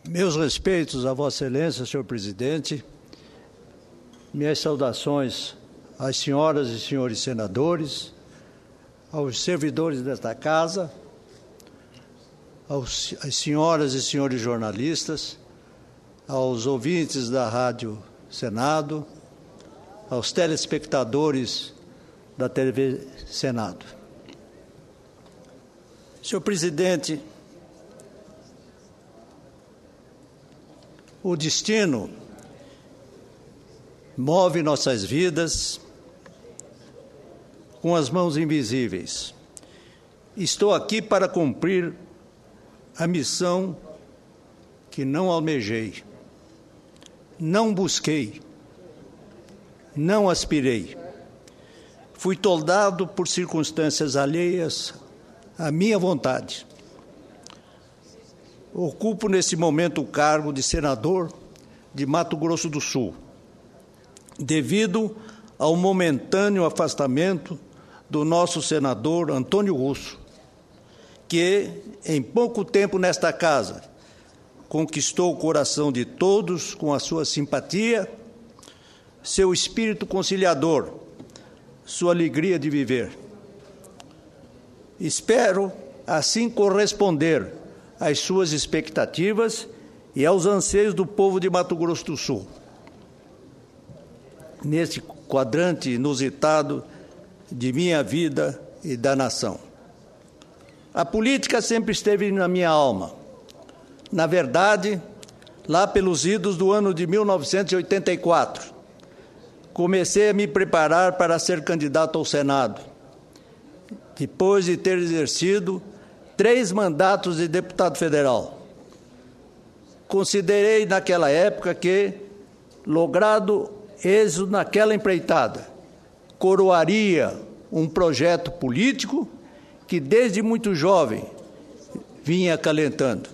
Meus respeitos a Vossa Excelência, senhor presidente, minhas saudações às senhoras e senhores senadores, aos servidores desta casa, às senhoras e senhores jornalistas, aos ouvintes da Rádio Senado, aos telespectadores da TV Senado. Senhor presidente, o destino move nossas vidas com as mãos invisíveis. Estou aqui para cumprir a missão que não almejei, não busquei, não aspirei. Fui toldado por circunstâncias alheias à minha vontade. Ocupo nesse momento o cargo de senador de Mato Grosso do Sul, devido ao momentâneo afastamento do nosso senador Antônio Russo, que, em pouco tempo nesta casa, conquistou o coração de todos com a sua simpatia, seu espírito conciliador, sua alegria de viver. Espero, assim, corresponder às suas expectativas e aos anseios do povo de Mato Grosso do Sul, nesse quadrante inusitado de minha vida e da nação. A política sempre esteve na minha alma. Na verdade, lá pelos idos do ano de 1984, comecei a me preparar para ser candidato ao Senado, depois de ter exercido 3 mandatos de deputado federal. Considerei naquela época que, logrado êxito naquela empreitada, coroaria um projeto político que desde muito jovem vinha acalentando.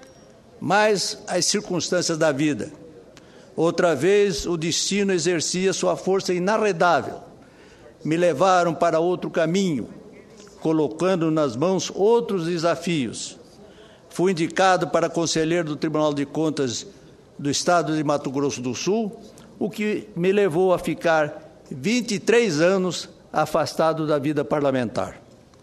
Mas as circunstâncias da vida, outra vez o destino exercia sua força inarredável, me levaram para outro caminho, colocando nas mãos outros desafios. Fui indicado para conselheiro do Tribunal de Contas do Estado de Mato Grosso do Sul, o que me levou a ficar 23 anos afastado da vida parlamentar.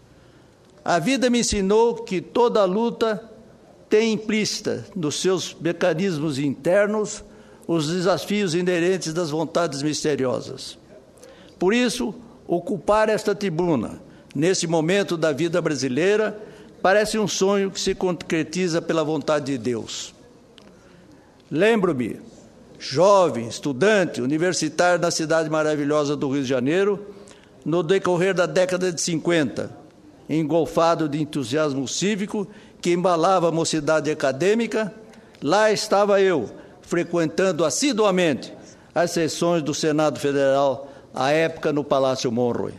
A vida me ensinou que toda luta tem implícita nos seus mecanismos internos os desafios inerentes das vontades misteriosas. Por isso, ocupar esta tribuna, nesse momento da vida brasileira, parece um sonho que se concretiza pela vontade de Deus. Lembro-me, jovem, estudante, universitário na cidade maravilhosa do Rio de Janeiro, no decorrer da década de 50, engolfado de entusiasmo cívico que embalava a mocidade acadêmica, lá estava eu, frequentando assiduamente as sessões do Senado Federal, à época no Palácio Monroe.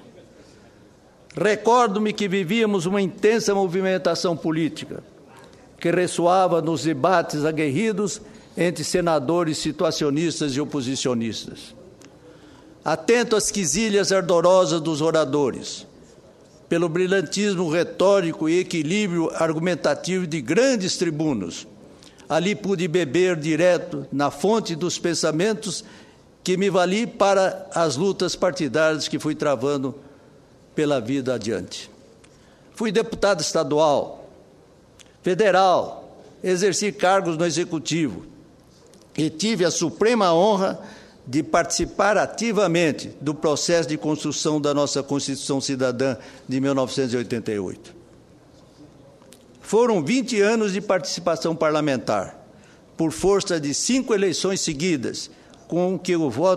Recordo-me que vivíamos uma intensa movimentação política, que ressoava nos debates aguerridos entre senadores situacionistas e oposicionistas. Atento às quesilhas ardorosas dos oradores, pelo brilhantismo retórico e equilíbrio argumentativo de grandes tribunos, ali pude beber direto na fonte dos pensamentos que me vali para as lutas partidárias que fui travando pela vida adiante. Fui deputado estadual, federal, exerci cargos no Executivo e tive a suprema honra de participar ativamente do processo de construção da nossa Constituição Cidadã de 1988. Foram 20 anos de participação parlamentar, por força de 5 eleições seguidas, com que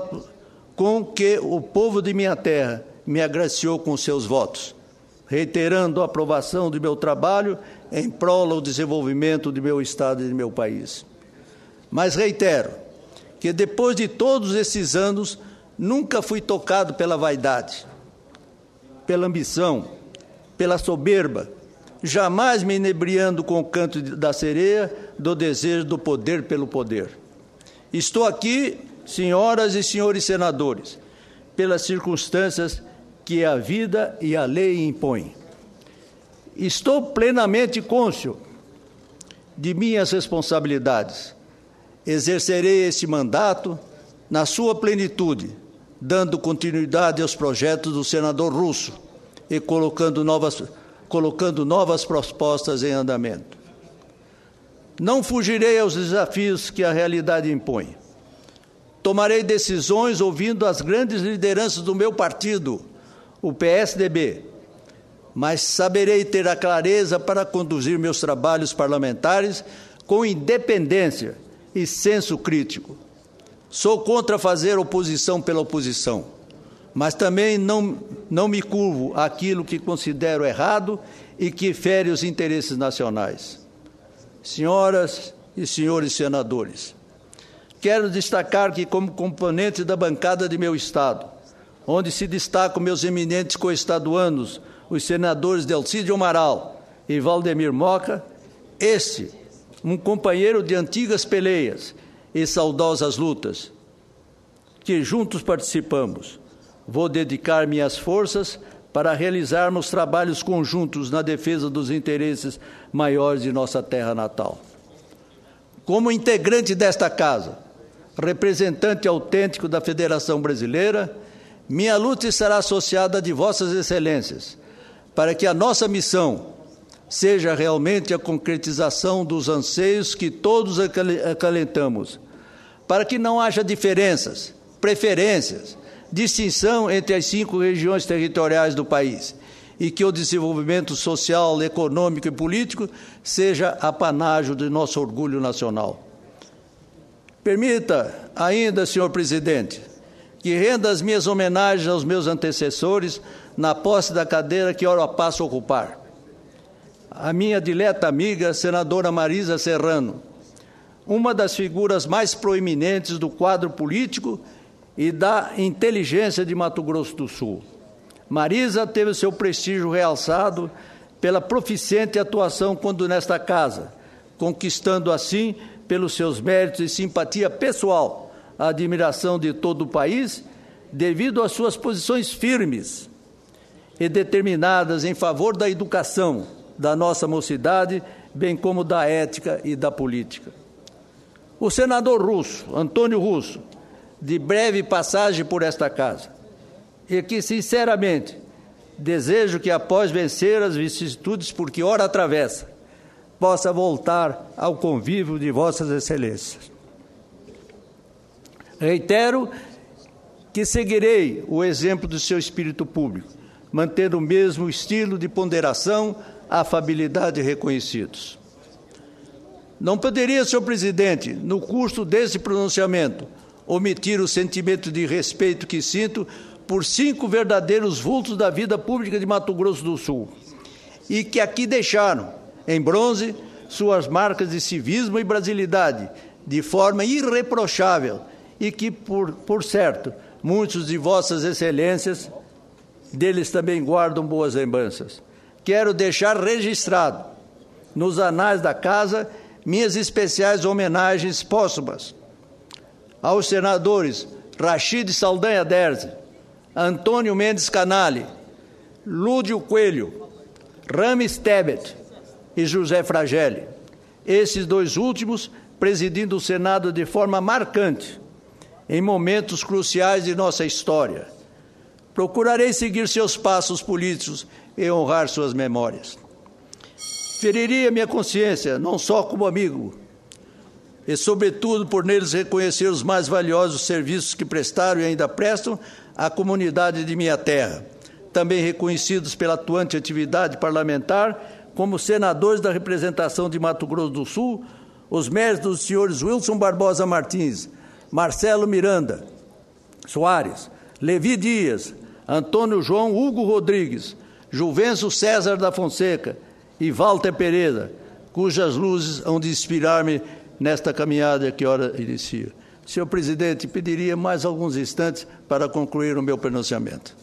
o povo de minha terra me agraciou com seus votos, reiterando a aprovação do meu trabalho em prol do desenvolvimento de meu Estado e de meu país. Mas reitero que, depois de todos esses anos, nunca fui tocado pela vaidade, pela ambição, pela soberba, jamais me inebriando com o canto da sereia do desejo do poder pelo poder. Estou aqui, senhoras e senhores senadores, pelas circunstâncias que a vida e a lei impõem. Estou plenamente cônscio de minhas responsabilidades. Exercerei esse mandato na sua plenitude, dando continuidade aos projetos do senador Russo e colocando novas propostas em andamento. Não fugirei aos desafios que a realidade impõe. Tomarei decisões ouvindo as grandes lideranças do meu partido, o PSDB, mas saberei ter a clareza para conduzir meus trabalhos parlamentares com independência e senso crítico. Sou contra fazer oposição pela oposição, mas também não me curvo àquilo que considero errado e que fere os interesses nacionais. Senhoras e senhores senadores, quero destacar que, como componente da bancada de meu Estado, onde se destacam meus eminentes coestaduanos, os senadores Delcídio Amaral e Valdemir Moca, um companheiro de antigas peleias e saudosas lutas, que juntos participamos, vou dedicar minhas forças para realizarmos trabalhos conjuntos na defesa dos interesses maiores de nossa terra natal. Como integrante desta casa, representante autêntico da Federação Brasileira, minha luta estará associada à de Vossas Excelências, para que a nossa missão seja realmente a concretização dos anseios que todos acalentamos, para que não haja diferenças, preferências, distinção entre as 5 regiões territoriais do país e que o desenvolvimento social, econômico e político seja apanágio de nosso orgulho nacional. Permita ainda, senhor presidente, que renda as minhas homenagens aos meus antecessores na posse da cadeira que ora passo a ocupar. A minha dileta amiga, senadora Marisa Serrano, uma das figuras mais proeminentes do quadro político e da inteligência de Mato Grosso do Sul. Marisa teve seu prestígio realçado pela proficiente atuação quando nesta casa, conquistando assim, pelos seus méritos e simpatia pessoal, a admiração de todo o país, devido às suas posições firmes e determinadas em favor da educação da nossa mocidade, bem como da ética e da política. O senador Russo, Antônio Russo, de breve passagem por esta casa, e que, sinceramente, desejo que, após vencer as vicissitudes por que ora atravessa, possa voltar ao convívio de Vossas Excelências. Reitero que seguirei o exemplo do seu espírito público, mantendo o mesmo estilo de ponderação, afabilidade reconhecidos. Não poderia, senhor presidente, no curso desse pronunciamento, omitir o sentimento de respeito que sinto por 5 verdadeiros vultos da vida pública de Mato Grosso do Sul e que aqui deixaram, em bronze, suas marcas de civismo e brasilidade, de forma irreprochável e que, por certo, muitos de Vossas Excelências deles também guardam boas lembranças. Quero deixar registrado, nos anais da Casa, minhas especiais homenagens póstumas aos senadores Rachid Saldanha Derzi, Antônio Mendes Canali, Lúdio Coelho, Rames Tebet e José Fragelli, esses 2 últimos presidindo o Senado de forma marcante, em momentos cruciais de nossa história. Procurarei seguir seus passos políticos e honrar suas memórias. Feriria minha consciência, não só como amigo, e, sobretudo, por neles reconhecer os mais valiosos serviços que prestaram e ainda prestam à comunidade de minha terra, também reconhecidos pela atuante atividade parlamentar como senadores da representação de Mato Grosso do Sul, os méritos dos senhores Wilson Barbosa Martins, Marcelo Miranda Soares, Levi Dias, Antônio João Hugo Rodrigues, Juvencio César da Fonseca e Walter Pereira, cujas luzes hão de inspirar-me nesta caminhada que ora inicia. Senhor presidente, pediria mais alguns instantes para concluir o meu pronunciamento.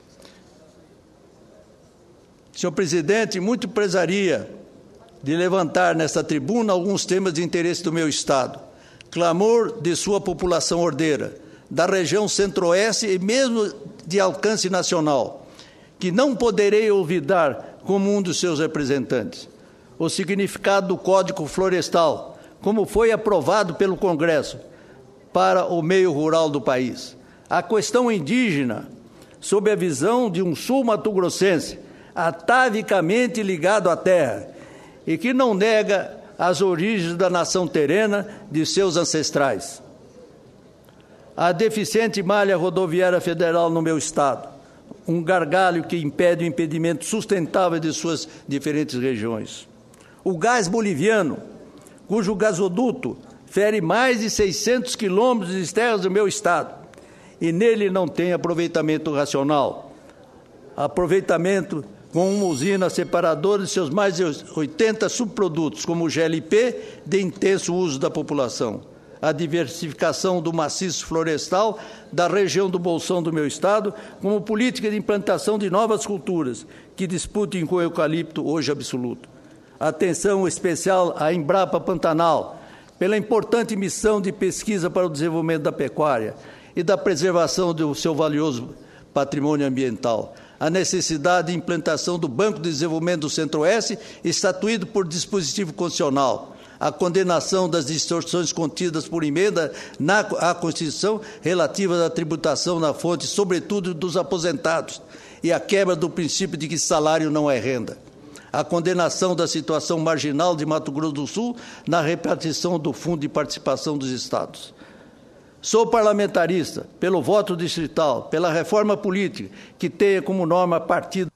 Senhor presidente, muito prezaria de levantar nesta tribuna alguns temas de interesse do meu Estado, clamor de sua população ordeira, da região centro-oeste e mesmo de alcance nacional, que não poderei olvidar como um dos seus representantes. o significado do Código Florestal, como foi aprovado pelo Congresso, para o meio rural do país. A questão indígena, sob a visão de um sul-mato-grossense, atavicamente ligado à terra, e que não nega as origens da nação terrena de seus ancestrais. A deficiente malha rodoviária federal no meu estado, um gargalho que impede o impedimento sustentável de suas diferentes regiões. O gás boliviano, cujo gasoduto fere mais de 600 quilômetros de terras do meu estado, e nele não tem aproveitamento racional. Aproveitamento com uma usina separadora de seus mais de 80 subprodutos, como o GLP, de intenso uso da população. A diversificação do maciço florestal da região do Bolsão do meu estado, como política de implantação de novas culturas que disputem com o eucalipto hoje absoluto. Atenção especial à Embrapa Pantanal, pela importante missão de pesquisa para o desenvolvimento da pecuária e da preservação do seu valioso patrimônio ambiental. A necessidade de implantação do Banco de Desenvolvimento do Centro-Oeste, estatuído por dispositivo constitucional. A condenação das distorções contidas por emenda à Constituição relativas à tributação na fonte, sobretudo dos aposentados, e a quebra do princípio de que salário não é renda. A condenação da situação marginal de Mato Grosso do Sul na repartição do Fundo de Participação dos Estados. Sou parlamentarista pelo voto distrital, pela reforma política, que tenha como norma partido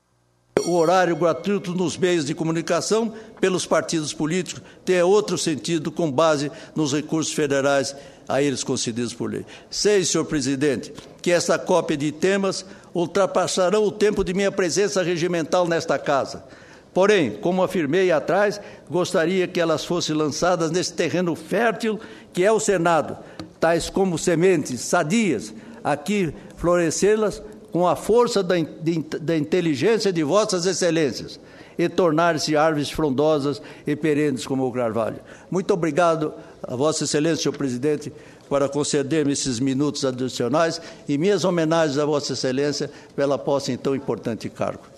o horário gratuito nos meios de comunicação pelos partidos políticos, tenha outro sentido com base nos recursos federais a eles concedidos por lei. Sei, senhor presidente, que essa cópia de temas ultrapassarão o tempo de minha presença regimental nesta casa. Porém, como afirmei atrás, gostaria que elas fossem lançadas nesse terreno fértil que é o Senado, tais como sementes sadias, aqui florescê-las com a força da inteligência de vossas excelências e tornar-se árvores frondosas e perenes como o carvalho. Muito obrigado a vossa excelência, senhor presidente, para conceder-me esses minutos adicionais e minhas homenagens a vossa excelência pela posse em tão importante cargo.